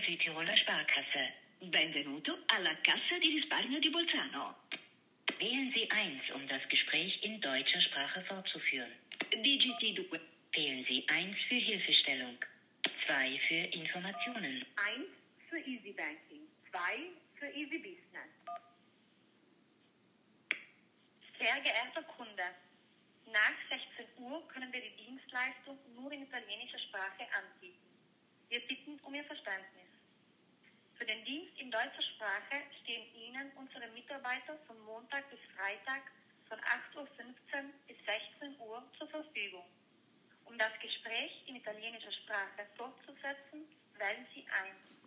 Südtiroler Sparkasse. Benvenuto alla Cassa di Risparmio di Bolzano. Wählen Sie 1, um das Gespräch in deutscher Sprache fortzuführen. Digiti 2. Wählen Sie 1 für Hilfestellung, 2 für Informationen. 1 für Easy Banking, 2 für Easy Business. Sehr geehrter Kunde, nach 16 Uhr können wir die Dienstleistung nur in italienischer Sprache anbieten. Wir bitten um Ihr Verständnis. Für den Dienst in deutscher Sprache stehen Ihnen unsere Mitarbeiter von Montag bis Freitag von 8:15 Uhr bis 16 Uhr zur Verfügung. Um das Gespräch in italienischer Sprache fortzusetzen, wählen Sie 1.